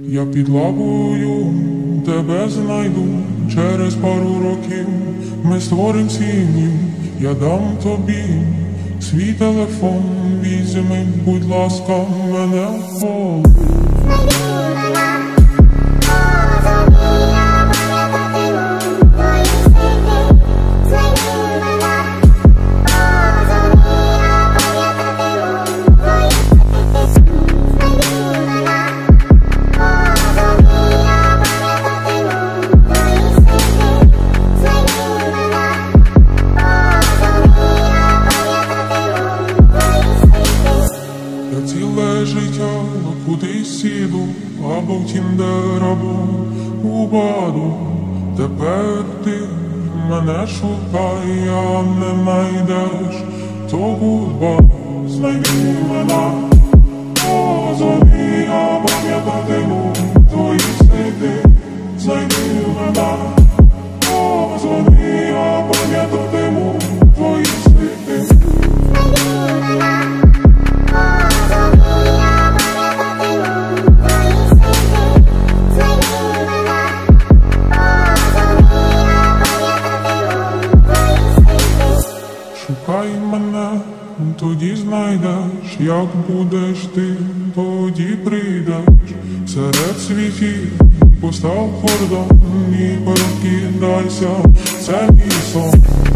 Я під лавою тебе знайду, через пару років ми створим сім'ю. Я дам тобі свій телефон, візьми, будь ласка, мене в поле. Я ціле життя кудись сіду, або в Тіндер, або у Баду. Тепер ти мене шукай, а не знайдеш, то гудбай. Знайди мене, позвони, я пам'ятатиму твої сліди. Знайди мене, позвони, я пам'ятатиму твої сліди. Шукай мене, тоді знайдеш, як будеш ти, тоді прийдеш. Серед світів постав кордон і прокидайся, це мій сон.